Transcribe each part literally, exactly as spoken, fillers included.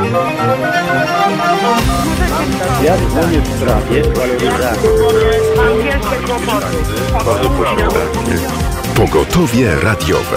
Ja dzwonię w sprawie waloryzacji. Bardzo proszę. Pogotowie radiowe.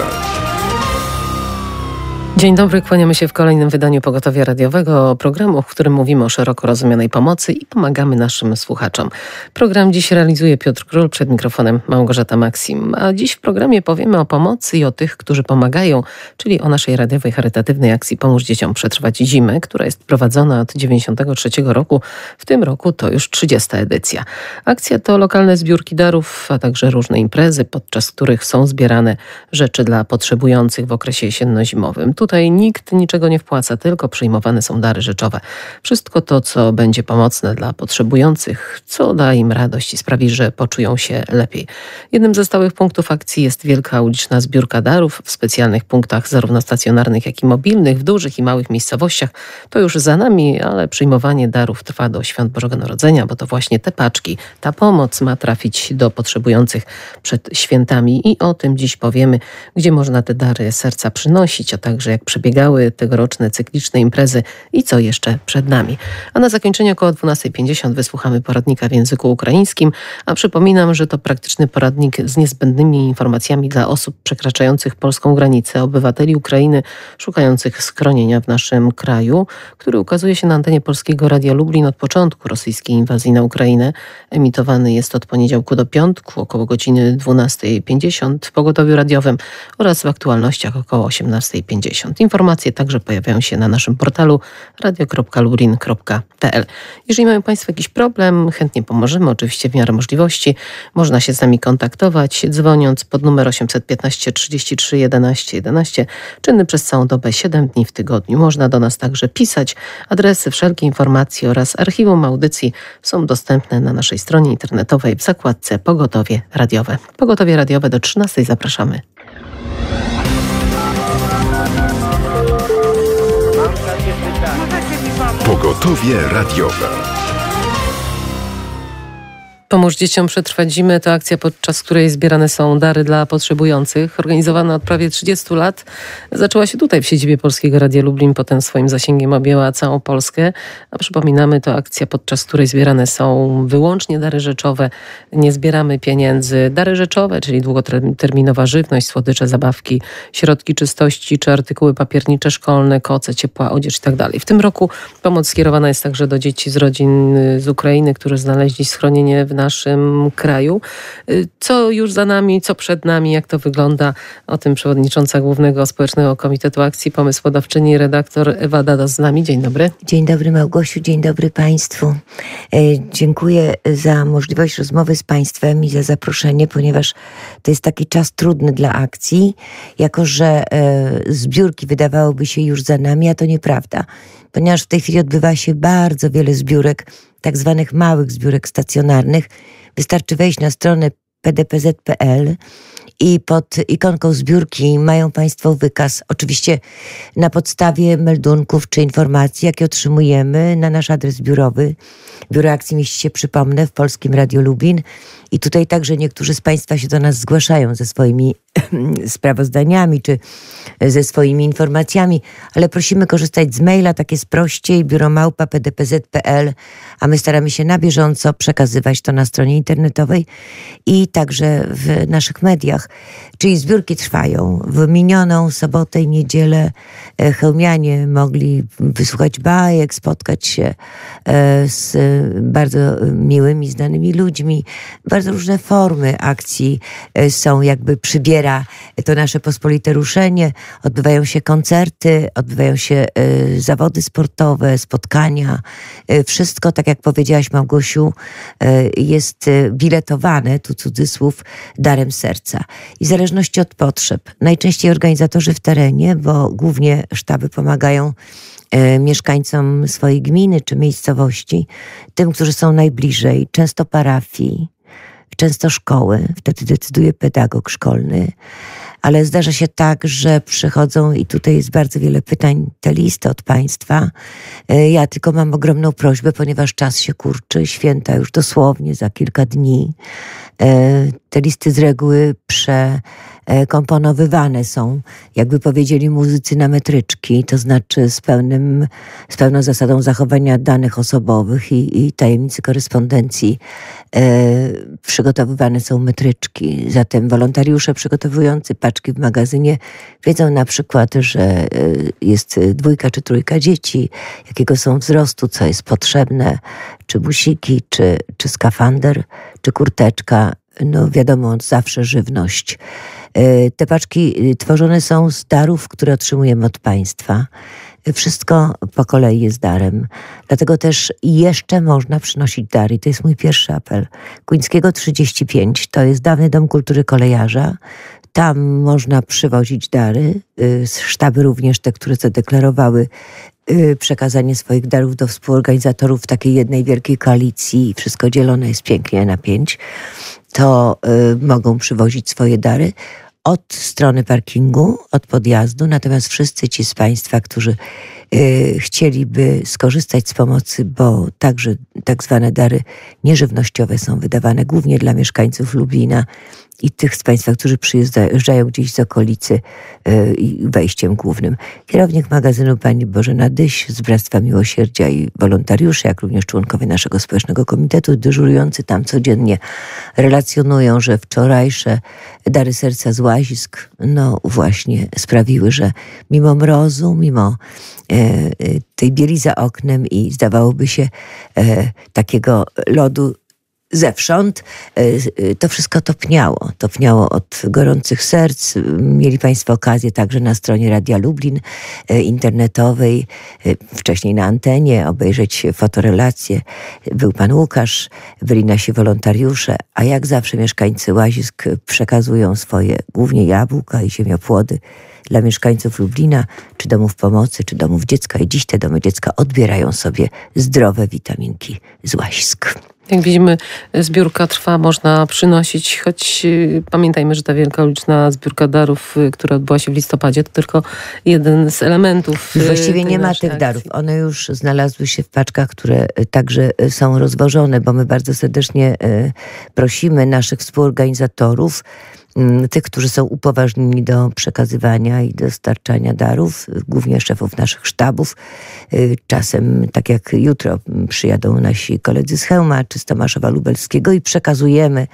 Dzień dobry, kłaniamy się w kolejnym wydaniu Pogotowia Radiowego, programu, w którym mówimy o szeroko rozumianej pomocy i pomagamy naszym słuchaczom. Program dziś realizuje Piotr Król, przed mikrofonem Małgorzata Maksim. A dziś w programie powiemy o pomocy i o tych, którzy pomagają, czyli o naszej radiowej charytatywnej akcji Pomóż Dzieciom Przetrwać Zimę, która jest prowadzona od dziewięćdziesiątego trzeciego roku. W tym roku to już trzydziesta edycja. Akcja to lokalne zbiórki darów, a także różne imprezy, podczas których są zbierane rzeczy dla potrzebujących w okresie jesienno-zimowym. Tutaj nikt niczego nie wpłaca, tylko przyjmowane są dary rzeczowe. Wszystko to, co będzie pomocne dla potrzebujących, co da im radość i sprawi, że poczują się lepiej. Jednym ze stałych punktów akcji jest wielka uliczna zbiórka darów w specjalnych punktach zarówno stacjonarnych, jak i mobilnych, w dużych i małych miejscowościach. To już za nami, ale przyjmowanie darów trwa do Świąt Bożego Narodzenia, bo to właśnie te paczki, ta pomoc ma trafić do potrzebujących przed świętami i o tym dziś powiemy, gdzie można te dary serca przynosić, a także jak przebiegały tegoroczne cykliczne imprezy i co jeszcze przed nami. A na zakończenie około dwunasta pięćdziesiąt wysłuchamy poradnika w języku ukraińskim, a przypominam, że to praktyczny poradnik z niezbędnymi informacjami dla osób przekraczających polską granicę, obywateli Ukrainy szukających schronienia w naszym kraju, który ukazuje się na antenie Polskiego Radia Lublin od początku rosyjskiej inwazji na Ukrainę. Emitowany jest od poniedziałku do piątku około godziny dwunasta pięćdziesiąt w pogotowiu radiowym oraz w aktualnościach około osiemnasta pięćdziesiąt. Informacje także pojawiają się na naszym portalu radio kropka lublin kropka p l. Jeżeli mają Państwo jakiś problem, chętnie pomożemy, oczywiście w miarę możliwości. Można się z nami kontaktować, dzwoniąc pod numer osiemset piętnaście trzydzieści trzy jedenaście jedenaście, czynny przez całą dobę, siedem dni w tygodniu. Można do nas także pisać. Adresy, wszelkie informacje oraz archiwum audycji są dostępne na naszej stronie internetowej w zakładce Pogotowie Radiowe. Pogotowie Radiowe do trzynastej zapraszamy. Pogotowie radiowe. Pomóż Dzieciom Przetrwać Zimę to akcja, podczas której zbierane są dary dla potrzebujących. Organizowana od prawie trzydziestu lat. Zaczęła się tutaj w siedzibie Polskiego Radia Lublin, potem swoim zasięgiem objęła całą Polskę. A przypominamy, to akcja, podczas której zbierane są wyłącznie dary rzeczowe. Nie zbieramy pieniędzy. Dary rzeczowe, czyli długoterminowa żywność, słodycze, zabawki, środki czystości czy artykuły papiernicze szkolne, koce, ciepła odzież i tak dalej. W tym roku pomoc skierowana jest także do dzieci z rodzin z Ukrainy, którzy znaleźli schronienie w naszym kraju. Co już za nami, co przed nami, jak to wygląda? O tym przewodnicząca Głównego Społecznego Komitetu Akcji, pomysłodawczyni, redaktor Ewa Dados z nami. Dzień dobry. Dzień dobry Małgosiu, dzień dobry Państwu. E, dziękuję za możliwość rozmowy z Państwem i za zaproszenie, ponieważ to jest taki czas trudny dla akcji, jako że e, zbiórki wydawałoby się już za nami, a to nieprawda, ponieważ w tej chwili odbywa się bardzo wiele zbiórek, tak zwanych małych zbiórek stacjonarnych. Wystarczy wejść na stronę p d p z kropka p l i pod ikonką zbiórki mają Państwo wykaz, oczywiście na podstawie meldunków czy informacji, jakie otrzymujemy na nasz adres biurowy. Biuro Akcji mieści się, przypomnę, w Polskim Radiu Lublin i tutaj także niektórzy z Państwa się do nas zgłaszają ze swoimi sprawozdaniami czy ze swoimi informacjami, ale prosimy korzystać z maila, tak jest prościej, biuro małpa p d p z kropka p l, a my staramy się na bieżąco przekazywać to na stronie internetowej i także w naszych mediach. Czyli zbiórki trwają. W minioną sobotę i niedzielę chełmianie mogli wysłuchać bajek, spotkać się z bardzo miłymi, znanymi ludźmi. Bardzo różne formy akcji są, jakby przybiera to nasze pospolite ruszenie. Odbywają się koncerty, odbywają się zawody sportowe, spotkania. Wszystko, tak jak powiedziałaś Małgosiu, jest biletowane, tu cudzysłów, darem serca. I w zależności od potrzeb. Najczęściej organizatorzy w terenie, bo głównie sztaby pomagają e, mieszkańcom swojej gminy czy miejscowości, tym, którzy są najbliżej, często parafii, często szkoły, wtedy decyduje pedagog szkolny, ale zdarza się tak, że przychodzą i tutaj jest bardzo wiele pytań, te listy od Państwa. Ja tylko mam ogromną prośbę, ponieważ czas się kurczy, święta już dosłownie za kilka dni. Te listy z reguły przekomponowywane są, jakby powiedzieli muzycy, na metryczki, to znaczy z, pełnym, z pełną zasadą zachowania danych osobowych i, i tajemnicy korespondencji e, przygotowywane są metryczki. Zatem wolontariusze przygotowujący paczki w magazynie wiedzą na przykład, że jest dwójka czy trójka dzieci, jakiego są wzrostu, co jest potrzebne, czy busiki, czy, czy skafander, czy kurteczka. No wiadomo, zawsze żywność. Te paczki tworzone są z darów, które otrzymujemy od państwa. Wszystko po kolei jest darem. Dlatego też jeszcze można przynosić dary. To jest mój pierwszy apel. Kłyńskiego trzydzieści pięć to jest dawny Dom Kultury Kolejarza. Tam można przywozić dary. Sztaby również te, które zadeklarowały przekazanie swoich darów do współorganizatorów takiej jednej wielkiej koalicji. Wszystko dzielone jest pięknie na pięć. To y, mogą przywozić swoje dary od strony parkingu, od podjazdu. Natomiast wszyscy ci z państwa, którzy y, chcieliby skorzystać z pomocy, bo także tak zwane dary nieżywnościowe są wydawane głównie dla mieszkańców Lublina i tych z państwa, którzy przyjeżdżają gdzieś z okolicy yy, wejściem głównym. Kierownik magazynu pani Bożena Dyś z Bractwa Miłosierdzia i wolontariusze, jak również członkowie naszego społecznego komitetu dyżurujący tam codziennie relacjonują, że wczorajsze dary serca z Łazisk no właśnie sprawiły, że mimo mrozu, mimo yy, tej bieli za oknem i zdawałoby się yy, takiego lodu zewsząd, to wszystko topniało. Topniało od gorących serc. Mieli państwo okazję także na stronie Radia Lublin internetowej, wcześniej na antenie, obejrzeć fotorelacje. Był pan Łukasz, byli nasi wolontariusze, a jak zawsze mieszkańcy Łazisk przekazują swoje głównie jabłka i ziemiopłody dla mieszkańców Lublina, czy domów pomocy, czy domów dziecka. I dziś te domy dziecka odbierają sobie zdrowe witaminki z Łazisk. Jak widzimy, zbiórka trwa, można przynosić, choć y, pamiętajmy, że ta wielkoliczna zbiórka darów, y, która odbyła się w listopadzie, to tylko jeden z elementów. Y, Właściwie nie ma tych akcji. darów. One już znalazły się w paczkach, które y, także y, są rozwożone, bo my bardzo serdecznie y, prosimy naszych współorganizatorów, tych, którzy są upoważnieni do przekazywania i dostarczania darów, głównie szefów naszych sztabów. Czasem, tak jak jutro, przyjadą nasi koledzy z Chełma czy z Tomaszowa Lubelskiego i przekazujemy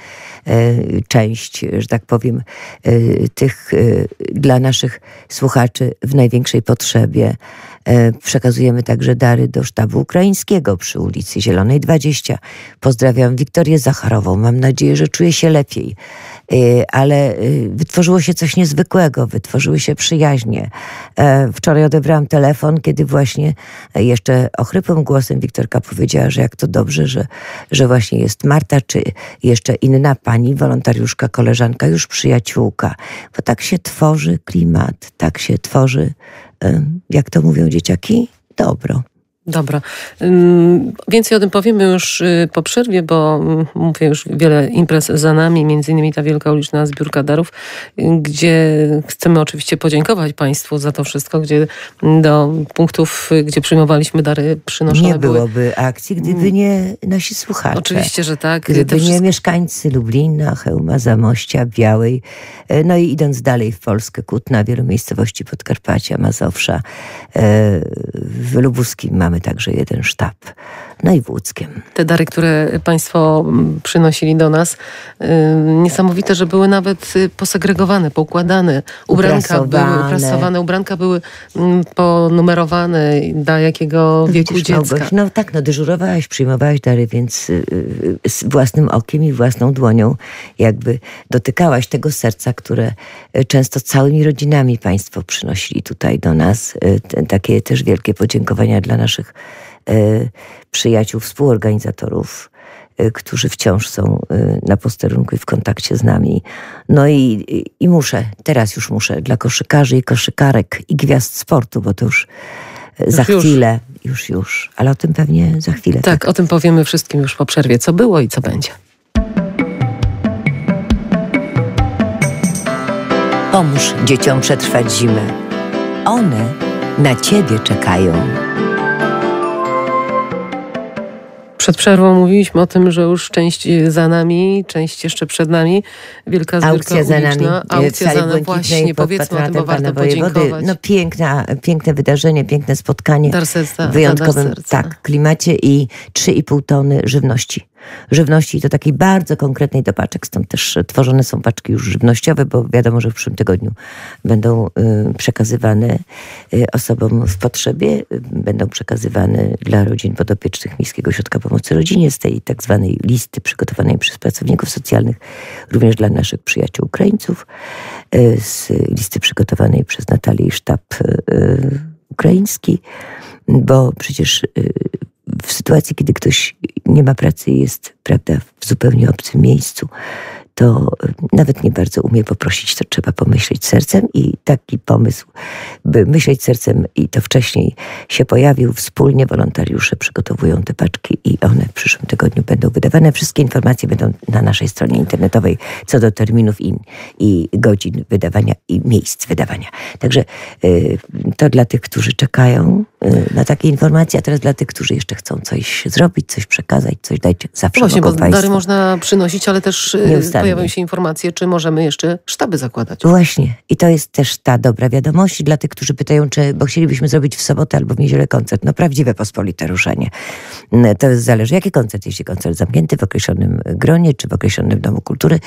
część, że tak powiem, tych dla naszych słuchaczy w największej potrzebie. Przekazujemy także dary do sztabu ukraińskiego przy ulicy Zielonej dwadzieścia. Pozdrawiam Wiktorię Zacharową. Mam nadzieję, że czuje się lepiej. Ale wytworzyło się coś niezwykłego, wytworzyły się przyjaźnie. Wczoraj odebrałam telefon, kiedy właśnie jeszcze ochrypłym głosem Wiktorka powiedziała, że jak to dobrze, że, że właśnie jest Marta, czy jeszcze inna pani, wolontariuszka, koleżanka, już przyjaciółka. Bo tak się tworzy klimat, tak się tworzy, jak to mówią dzieciaki, dobro. Dobra. Więcej o tym powiemy już po przerwie, bo mówię, już wiele imprez za nami, między innymi ta wielka uliczna zbiórka darów, gdzie chcemy oczywiście podziękować państwu za to wszystko, gdzie do punktów, gdzie przyjmowaliśmy dary przynoszone nie byłoby były... akcji, gdyby nie nasi słuchacze. Oczywiście, że tak. Gdyby nie wszystko... mieszkańcy Lublina, Chełma, Zamościa, Białej, no i idąc dalej w Polskę, Kutna, wielu miejscowości Podkarpacia, Mazowsza. W Lubuskim mamy także jeden sztab. No i w Łódzkiem. Te dary, które państwo przynosili do nas, yy, niesamowite, że były nawet posegregowane, poukładane. Ubranka były prasowane, ubranka były mm, ponumerowane, dla jakiego wieku Widzisz, dziecka. Małgoś, no tak, no dyżurowałaś, przyjmowałaś dary, więc yy, z własnym okiem i własną dłonią jakby dotykałaś tego serca, które często całymi rodzinami państwo przynosili tutaj do nas. Yy, takie też wielkie podziękowania dla naszych przyjaciół, współorganizatorów, którzy wciąż są na posterunku i w kontakcie z nami. No i, i muszę, teraz już muszę, dla koszykarzy i koszykarek i gwiazd sportu, bo to już, już za już. chwilę, już, już, ale o tym pewnie za chwilę. Tak, tak, o tym powiemy wszystkim już po przerwie, co było i co będzie. Pomóż dzieciom przetrwać zimę. One na ciebie czekają. Przed przerwą mówiliśmy o tym, że już część za nami, część jeszcze przed nami. Wielka zbiórka Aukcja za nami, aukcja za nami. Właśnie, powiedzmy o tym, bo warto podziękować. No piękna, piękne wydarzenie, piękne spotkanie. Dar serca, w wyjątkowym dar serca. tak, klimacie i trzy i pół tony żywności. Żywności i to takiej bardzo konkretnej do paczek, stąd też tworzone są paczki już żywnościowe, bo wiadomo, że w przyszłym tygodniu będą y, przekazywane y, osobom w potrzebie, y, będą przekazywane dla rodzin podopiecznych Miejskiego Ośrodka Pomocy Rodzinie z tej tak zwanej listy przygotowanej przez pracowników socjalnych, również dla naszych przyjaciół Ukraińców, y, z listy przygotowanej przez Natalię i sztab y, ukraiński, bo przecież y, w sytuacji, kiedy ktoś nie ma pracy i jest, prawda, w zupełnie obcym miejscu, to nawet nie bardzo umie poprosić, to trzeba pomyśleć sercem i taki pomysł, by myśleć sercem i to wcześniej się pojawił. Wspólnie wolontariusze przygotowują te paczki i one w przyszłym tygodniu będą wydawane. Wszystkie informacje będą na naszej stronie internetowej co do terminów i, i godzin wydawania i miejsc wydawania. Także y, to dla tych, którzy czekają y, na takie informacje, a teraz dla tych, którzy jeszcze chcą coś zrobić, coś przekazać, coś dać, zawsze Właśnie, mogą bo państwo. dary można przynosić, ale też y, Nieustannie. pojawią się informacje, czy możemy jeszcze sztaby zakładać. Właśnie. I to jest też ta dobra wiadomość dla tych, którzy pytają, czy, bo chcielibyśmy zrobić w sobotę albo w niedzielę koncert. No prawdziwe pospolite ruszenie. To zależy, jaki koncert. Jeśli koncert zamknięty w określonym gronie, czy w określonym domu kultury,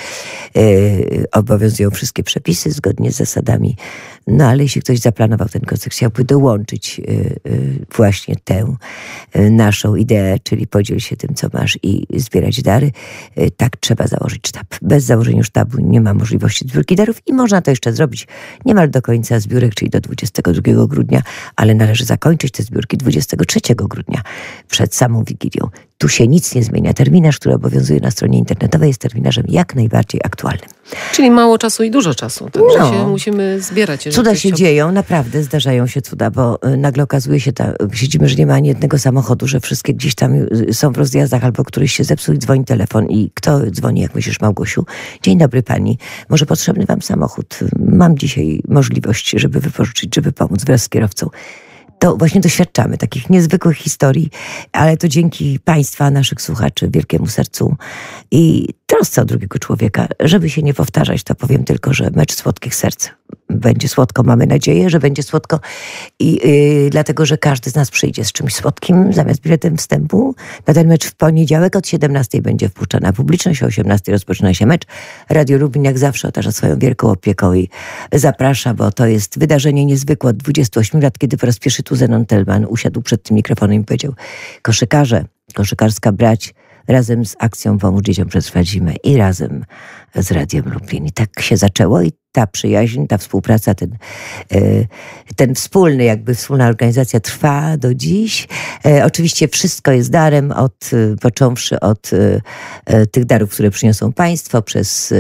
yy, obowiązują wszystkie przepisy zgodnie z zasadami. No ale jeśli ktoś zaplanował ten koncert, chciałby dołączyć yy, yy, właśnie tę yy, naszą ideę, czyli podziel się tym, co masz i zbierać dary, yy, tak trzeba założyć sztab. Bez założenia sztabu nie ma możliwości zbiórki darów i można to jeszcze zrobić niemal do końca zbiórek, czyli do dwudziestego drugiego grudnia, ale należy zakończyć te zbiórki dwudziestego trzeciego grudnia, przed samą Wigilią. Tu się nic nie zmienia. Terminarz, który obowiązuje na stronie internetowej, jest terminarzem jak najbardziej aktualnym. Czyli mało czasu i dużo czasu. Także No. się musimy zbierać. jeżeli Cuda ktoś się chciał- dzieją, naprawdę zdarzają się cuda, bo y, nagle okazuje się, ta, siedzimy, że nie ma ani jednego samochodu, że wszystkie gdzieś tam y, są w rozjazdach, albo któryś się zepsuł i dzwoni telefon. I kto dzwoni, jak myślisz, Małgosiu? Dzień dobry pani, może potrzebny wam samochód? Mam dzisiaj możliwość, żeby wypożyczyć, żeby pomóc wraz z kierowcą. To właśnie doświadczamy takich niezwykłych historii, ale to dzięki państwa, naszych słuchaczy, wielkiemu sercu i trosce o drugiego człowieka. Żeby się nie powtarzać, to powiem tylko, że mecz słodkich serc. Będzie słodko, mamy nadzieję, że będzie słodko i yy, dlatego, że każdy z nas przyjdzie z czymś słodkim zamiast biletem wstępu. Na ten mecz w poniedziałek od siedemnastej będzie wpuszczana publiczność, o osiemnastej rozpoczyna się mecz. Radio Lublin jak zawsze otacza swoją wielką opieką i zaprasza, bo to jest wydarzenie niezwykłe od dwudziestu ośmiu lat, kiedy po raz pierwszy tu Zenon Telman usiadł przed tym mikrofonem i powiedział: koszykarze, koszykarska brać, razem z akcją Pomóż Dzieciom Przetrwać Zimę i razem z Radiem Lublin. I tak się zaczęło i ta przyjaźń, ta współpraca, ten, ten wspólny, jakby wspólna organizacja trwa do dziś. Oczywiście wszystko jest darem, od, począwszy od tych darów, które przyniosą państwo, przez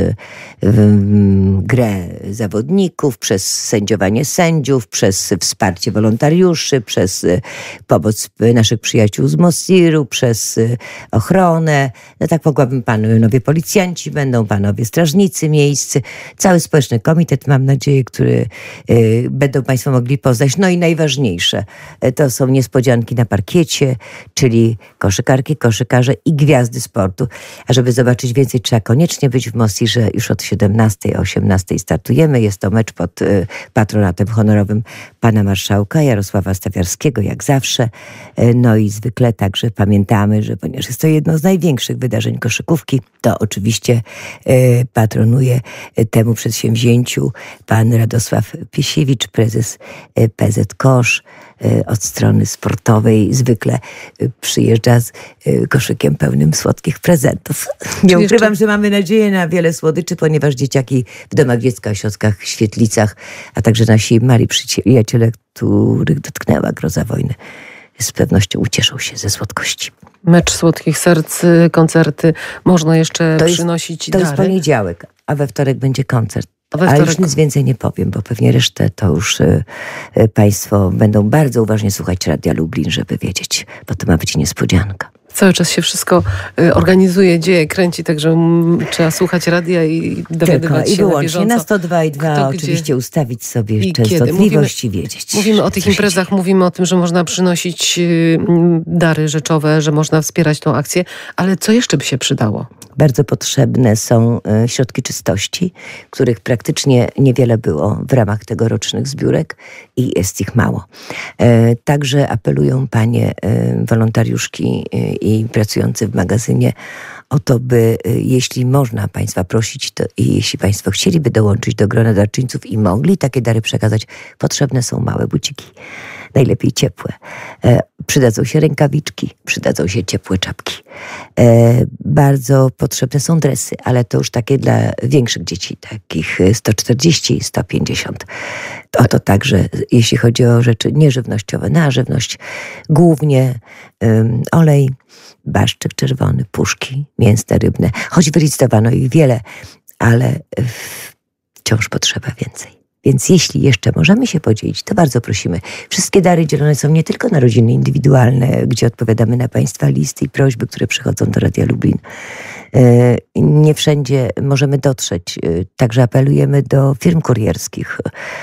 grę zawodników, przez sędziowanie sędziów, przez wsparcie wolontariuszy, przez pomoc naszych przyjaciół z Mosiru, przez ochronę. No tak mogłabym, panowie policjanci będą, panowie strażnicy miejscy, cały społeczny komitet, mam nadzieję, który y, będą państwo mogli poznać. No i najważniejsze, y, to są niespodzianki na parkiecie, czyli koszykarki, koszykarze i gwiazdy sportu. A żeby zobaczyć więcej, trzeba koniecznie być w Mosirze. Już od siedemnastej, o osiemnastej startujemy. Jest to mecz pod y, patronatem honorowym pana marszałka Jarosława Stawiarskiego, jak zawsze. Y, no i zwykle także pamiętamy, że ponieważ jest to jedno z największych wydarzeń koszykówki, to oczywiście y, patronuje y, temu przedsięwzięciu pan Radosław Piesiewicz, prezes y, P Z Kosz. Y, od strony sportowej zwykle y, przyjeżdża z y, koszykiem pełnym słodkich prezentów. Nie Czyli ukrywam, jeszcze... że mamy nadzieję na wiele słodyczy, ponieważ dzieciaki w domach dziecka, ośrodkach, świetlicach, a także nasi mali przyjaciele, których dotknęła groza wojny, z pewnością ucieszą się ze słodkości. Mecz słodkich serc, koncerty, można jeszcze To jest- przynosić To dary. jest poniedziałek, a we wtorek będzie koncert. A we Ale wtorek... już nic więcej nie powiem, bo pewnie resztę to już y, y, państwo będą bardzo uważnie słuchać Radia Lublin, żeby wiedzieć, bo to ma być niespodzianka. Cały czas się wszystko organizuje, dzieje, kręci, także m, trzeba słuchać radia i dowiadywać Tylko, się i wyłącznie na bieżąco. na sto dwa i dwa kto oczywiście gdzie, ustawić sobie i częstotliwość mówimy, i wiedzieć. Mówimy o tych imprezach, mówimy o tym, że można przynosić y, dary rzeczowe, że można wspierać tą akcję, ale co jeszcze by się przydało? Bardzo potrzebne są y, środki czystości, których praktycznie niewiele było w ramach tegorocznych zbiórek i jest ich mało. E, także apelują panie y, wolontariuszki y, i pracujący w magazynie o to, by y, jeśli można państwa prosić to, i jeśli państwo chcieliby dołączyć do grona darczyńców i mogli takie dary przekazać, potrzebne są małe buciki. Najlepiej ciepłe. E, przydadzą się rękawiczki, przydadzą się ciepłe czapki. E, bardzo potrzebne są dresy, ale to już takie dla większych dzieci, takich sto czterdzieści, sto pięćdziesiąt. O to także, jeśli chodzi o rzeczy nieżywnościowe, na żywność, głównie um, olej, barszczyk czerwony, puszki mięsne, rybne. Choć wylicytowano ich wiele, ale wciąż potrzeba więcej. Więc jeśli jeszcze możemy się podzielić, to bardzo prosimy. Wszystkie dary dzielone są nie tylko na rodziny indywidualne, gdzie odpowiadamy na państwa listy i prośby, które przychodzą do Radia Lublin. Nie wszędzie możemy dotrzeć. Także apelujemy do firm kurierskich,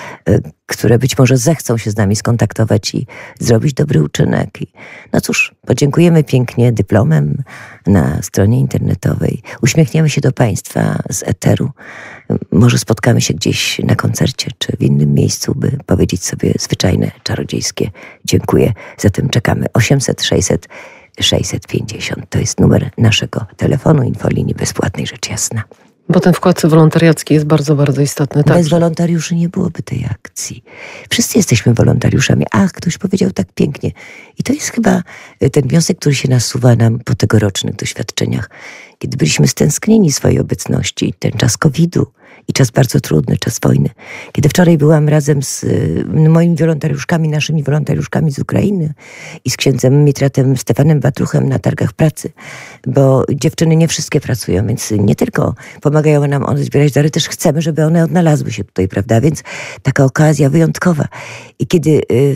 które być może zechcą się z nami skontaktować i zrobić dobry uczynek. I no cóż, podziękujemy pięknie dyplomem na stronie internetowej. Uśmiechniemy się do państwa z eteru. Może spotkamy się gdzieś na koncercie czy w innym miejscu, by powiedzieć sobie zwyczajne, czarodziejskie dziękuję. Zatem czekamy osiemset sześćset sześćset pięćdziesiąt. To jest numer naszego telefonu, infolinii bezpłatnej, rzecz jasna. Bo ten wkład wolontariacki jest bardzo, bardzo istotny. Bez także. wolontariuszy nie byłoby tej akcji. Wszyscy jesteśmy wolontariuszami. Ach, ktoś powiedział tak pięknie. I to jest chyba ten wniosek, który się nasuwa nam po tegorocznych doświadczeniach. Kiedy byliśmy stęsknieni swojej obecności, ten czas kowida i czas bardzo trudny, czas wojny. Kiedy wczoraj byłam razem z moimi wolontariuszkami, naszymi wolontariuszkami z Ukrainy i z księdzem Mitratem Stefanem Batruchem na targach pracy, bo dziewczyny nie wszystkie pracują, więc nie tylko pomagają nam one zbierać dary, też chcemy, żeby one odnalazły się tutaj, prawda? Więc taka okazja wyjątkowa. I kiedy y,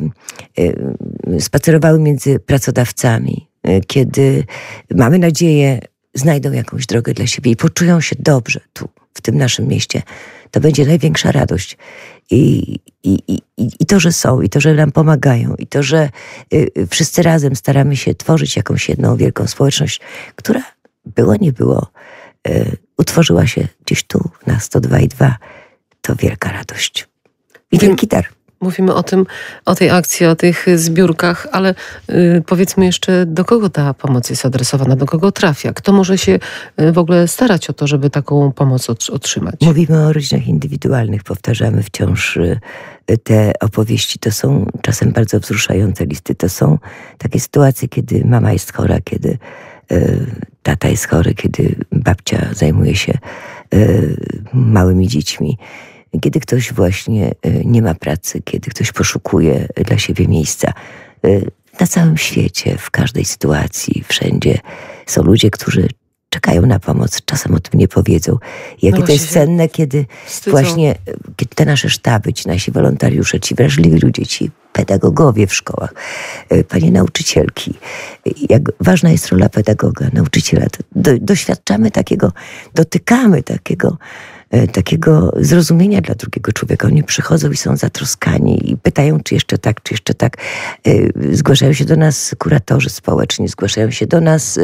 y, spacerowały między pracodawcami, y, kiedy mamy nadzieję, znajdą jakąś drogę dla siebie i poczują się dobrze tu, w tym naszym mieście, to będzie największa radość. I, i, i, i to, że są, i to, że nam pomagają, i to, że y, wszyscy razem staramy się tworzyć jakąś jedną wielką społeczność, która było, nie było, y, utworzyła się gdzieś tu, na sto dwa i dwa, to wielka radość. I wielki dar. Mówimy o tym, o tej akcji, o tych zbiórkach, ale y, powiedzmy jeszcze, do kogo ta pomoc jest adresowana, do kogo trafia? Kto może się y, w ogóle starać o to, żeby taką pomoc otrzymać? Mówimy o rodzinach indywidualnych, powtarzamy wciąż y, te opowieści. To są czasem bardzo wzruszające listy. To są takie sytuacje, kiedy mama jest chora, kiedy y, tata jest chory, kiedy babcia zajmuje się y, małymi dziećmi. Kiedy ktoś właśnie nie ma pracy, kiedy ktoś poszukuje dla siebie miejsca. Na całym świecie, w każdej sytuacji, wszędzie są ludzie, którzy czekają na pomoc, czasem o tym nie powiedzą. Jakie no to jest cenne, kiedy wstydzą. Właśnie kiedy te nasze sztaby, ci nasi wolontariusze, ci wrażliwi ludzie, ci pedagogowie w szkołach, panie nauczycielki, jak ważna jest rola pedagoga, nauczyciela. Do, doświadczamy takiego, dotykamy takiego takiego zrozumienia dla drugiego człowieka. Oni przychodzą i są zatroskani i pytają, czy jeszcze tak, czy jeszcze tak. Zgłaszają się do nas kuratorzy społeczni, zgłaszają się do nas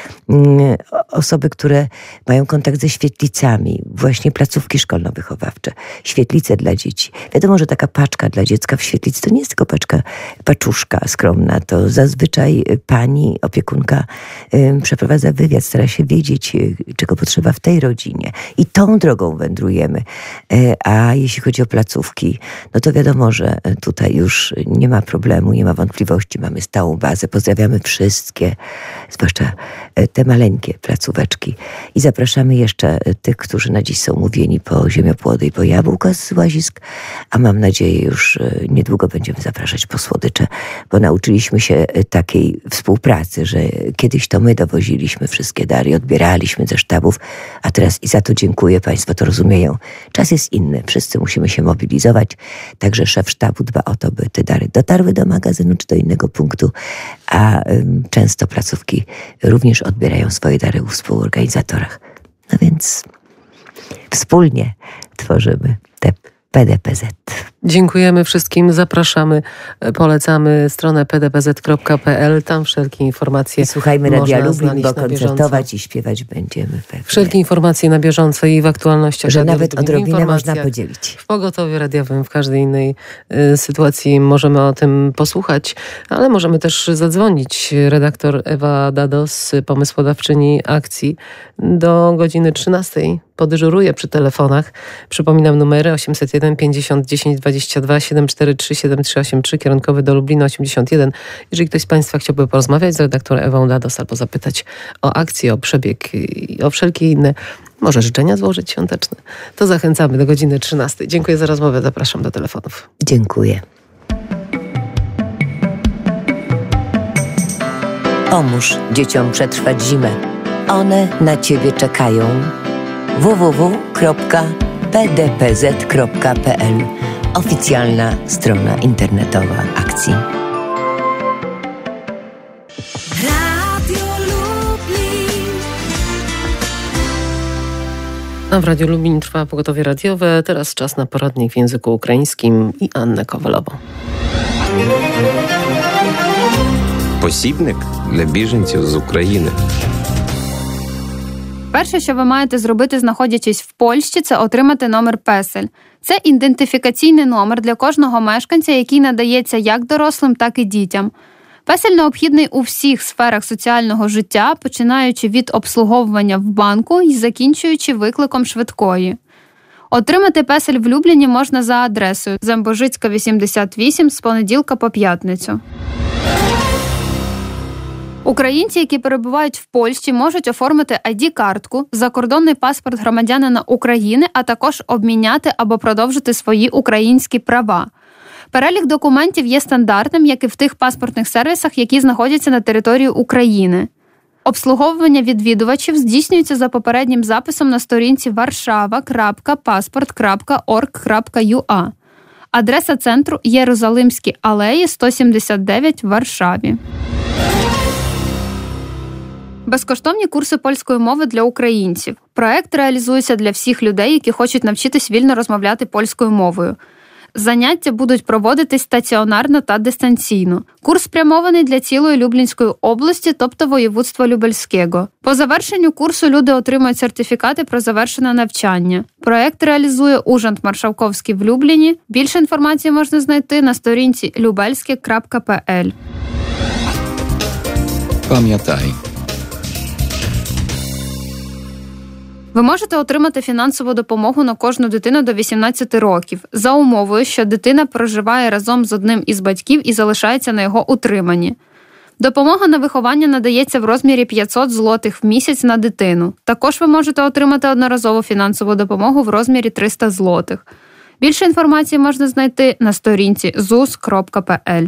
osoby, które mają kontakt ze świetlicami, właśnie placówki szkolno-wychowawcze, świetlice dla dzieci. Wiadomo, że taka paczka dla dziecka w świetlicy to nie jest tylko paczka, paczuszka skromna, to zazwyczaj pani opiekunka przeprowadza wywiad, stara się wiedzieć, czego potrzeba w tej rodzinie. I tą drogą wędrujemy. A jeśli chodzi o placówki, no to wiadomo, że tutaj już nie ma problemu, nie ma wątpliwości. Mamy stałą bazę. Pozdrawiamy wszystkie, zwłaszcza te maleńkie placóweczki. I zapraszamy jeszcze tych, którzy na dziś są umówieni po ziemiopłody i po jabłka z łazisk, a mam nadzieję już niedługo będziemy zapraszać po słodycze, bo nauczyliśmy się takiej współpracy, że kiedyś to my dowoziliśmy wszystkie dary, odbieraliśmy ze sztabów, a teraz i za to dziękuję. Państwo to rozumieją. Czas jest inny. Wszyscy musimy się mobilizować. Także szef sztabu dba o to, by te dary dotarły do magazynu czy do innego punktu, a um, często placówki dzieci również odbierają swoje dary u współorganizatorach. No więc wspólnie tworzymy te P D P Z. Dziękujemy wszystkim, zapraszamy, polecamy stronę p d p z kropka p l, tam wszelkie informacje. I słuchajmy Radia Lublin, bo koncertować i śpiewać będziemy pewnie. Wszelkie informacje na bieżąco i w aktualnościach. Że nawet odrobinę można podzielić. W pogotowiu radiowym, w każdej innej y, sytuacji możemy o tym posłuchać, ale możemy też zadzwonić. Redaktor Ewa Dados, pomysłodawczyni akcji, do godziny trzynastej podyżuruje przy telefonach. Przypominam numery osiemset jeden pięćdziesiąt dziesięć dwadzieścia dwa, siedem cztery trzy siedem trzy osiem trzy, kierunkowy do Lublina osiemdziesiąt jeden. Jeżeli ktoś z Państwa chciałby porozmawiać z redaktorem Ewą Dados albo zapytać o akcję, o przebieg i o wszelkie inne, może życzenia złożyć świąteczne, to zachęcamy do godziny trzynastej. Dziękuję za rozmowę, zapraszam do telefonów. Dziękuję. Pomóż dzieciom przetrwać zimę. One na Ciebie czekają. w w w kropka p d p z kropka p l. Oficjalna strona internetowa akcji. Radio Lublin. A w Radiu Lublin trwa pogotowie radiowe. Teraz czas na poradnik w języku ukraińskim i Annę Kowalową. Посібник для біженців з України. Перше, що ви маєте зробити, знаходячись в Польщі, це отримати номер песель. Це ідентифікаційний номер для кожного мешканця, який надається як дорослим, так і дітям. Песель необхідний у всіх сферах соціального життя, починаючи від обслуговування в банку і закінчуючи викликом швидкої. Отримати песель в Любліні можна за адресою Зембожицька, вісімдесят вісім з понеділка по п'ятницю. Українці, які перебувають в Польщі, можуть оформити ай ді-картку, закордонний паспорт громадянина України, а також обміняти або продовжити свої українські права. Перелік документів є стандартним, як і в тих паспортних сервісах, які знаходяться на території України. Обслуговування відвідувачів здійснюється за попереднім записом на сторінці варшава крапка паспорт крапка орг крапка ю а. Адреса центру – Єрусалимські алеї, сто сімдесят дев'ять в Варшаві. Безкоштовні курси польської мови для українців. Проект реалізується для всіх людей, які хочуть навчитись вільно розмовляти польською мовою. Заняття будуть проводитись стаціонарно та дистанційно. Курс спрямований для цілої Люблінської області, тобто воєводства Любельського. По завершенню курсу люди отримують сертифікати про завершене навчання. Проект реалізує Ужант Маршалковський в Любліні. Більше інформації можна знайти на сторінці любельське крапка пе ель. Пам'ятай. Ви можете отримати фінансову допомогу на кожну дитину до вісімнадцяти років, за умовою, що дитина проживає разом з одним із батьків і залишається на його утриманні. Допомога на виховання надається в розмірі п'ятсот злотих в місяць на дитину. Також ви можете отримати одноразову фінансову допомогу в розмірі триста злотих. Більше інформації можна знайти на сторінці зус крапка пе ель.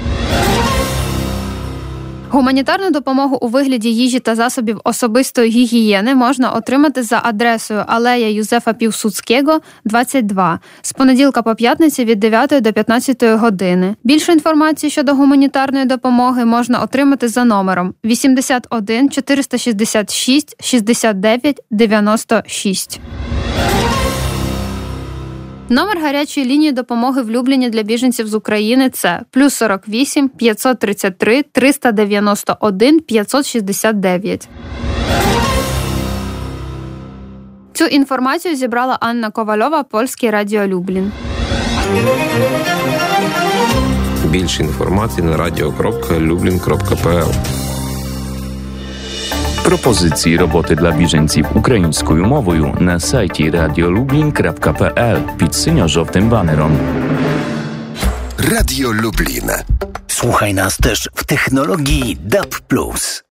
Гуманітарну допомогу у вигляді їжі та засобів особистої гігієни можна отримати за адресою алея Юзефа Півсудського, двадцять два, з понеділка по п'ятницю від дев'ятої до п'ятнадцятої години. Більше інформації щодо гуманітарної допомоги можна отримати за номером вісімдесят один чотириста шістдесят шість шістдесят дев'ять дев'яносто шість. Номер гарячої лінії допомоги в Любліні для біженців з України – це плюс сорок вісім п'ятсот тридцять три триста дев'яносто один п'ятсот шістдесят дев'ять. Цю інформацію зібрала Анна Ковальова, Польське Радіо Люблін. Більше інформації на радіо крапка люблін крапка пе ел. Propozycji roboty dla bieżeńców ukraińską mową na sajcie radio lublin kropka pe el pід синьо-жовтим банером. Radio Lublin. Słuchaj nas też w technologii D A B plus.